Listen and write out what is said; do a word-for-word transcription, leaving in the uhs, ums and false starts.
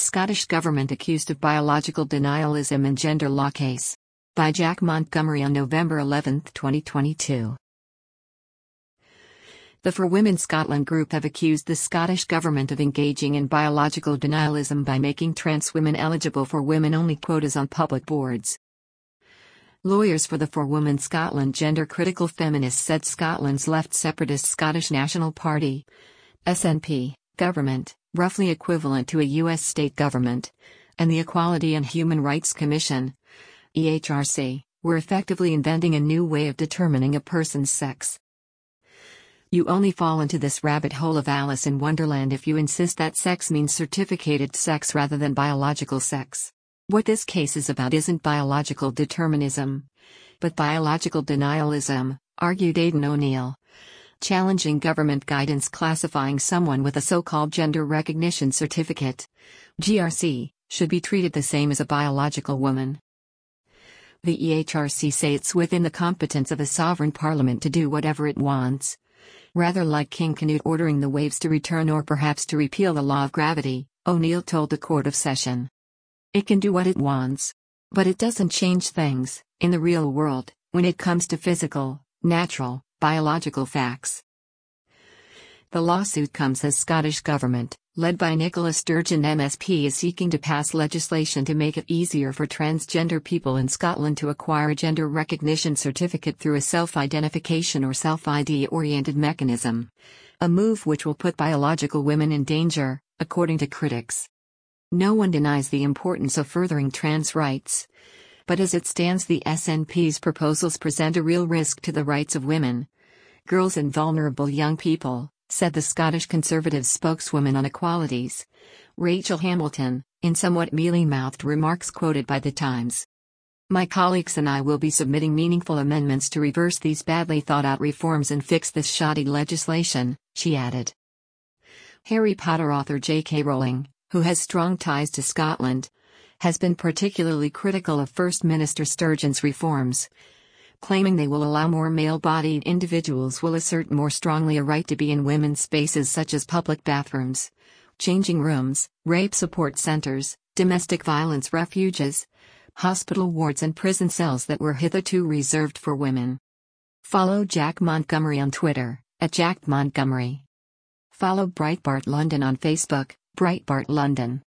Scottish government accused of biological denialism in gender law case. By Jack Montgomery on November eleventh, twenty twenty-two. The For Women Scotland group have accused the Scottish government of engaging in biological denialism by making trans women eligible for women-only quotas on public boards. Lawyers for the For Women Scotland gender-critical feminists said Scotland's left separatist Scottish National Party (S N P) government, roughly equivalent to a U S state government, and the Equality and Human Rights Commission (E H R C), were effectively inventing a new way of determining a person's sex. You only fall into this rabbit hole of Alice in Wonderland if you insist that sex means certificated sex rather than biological sex. What this case is about isn't biological determinism, but biological denialism, argued Aidan O'Neill. Challenging government guidance classifying someone with a so-called gender recognition certificate, G R C, should be treated the same as a biological woman. The E H R C say it's within the competence of a sovereign parliament to do whatever it wants. Rather like King Canute ordering the waves to return or perhaps to repeal the law of gravity, O'Neill told the Court of Session. It can do what it wants. But it doesn't change things, in the real world, when it comes to physical, natural, biological facts. The lawsuit comes as Scottish Government, led by Nicola Sturgeon M S P, is seeking to pass legislation to make it easier for transgender people in Scotland to acquire a gender recognition certificate through a self-identification or self-I D-oriented mechanism. A move which will put biological women in danger, according to critics. No one denies the importance of furthering trans rights. But as it stands, the S N P's proposals present a real risk to the rights of women, girls and vulnerable young people, said the Scottish Conservatives spokeswoman on equalities, Rachel Hamilton, in somewhat mealy-mouthed remarks quoted by The Times. My colleagues and I will be submitting meaningful amendments to reverse these badly thought-out reforms and fix this shoddy legislation, she added. Harry Potter author J K Rowling, who has strong ties to Scotland, has been particularly critical of First Minister Sturgeon's reforms, claiming they will allow more male-bodied individuals will assert more strongly a right to be in women's spaces such as public bathrooms, changing rooms, rape support centers, domestic violence refuges, hospital wards and prison cells that were hitherto reserved for women. Follow Jack Montgomery on Twitter, at Jack Montgomery. Follow Breitbart London on Facebook, Breitbart London.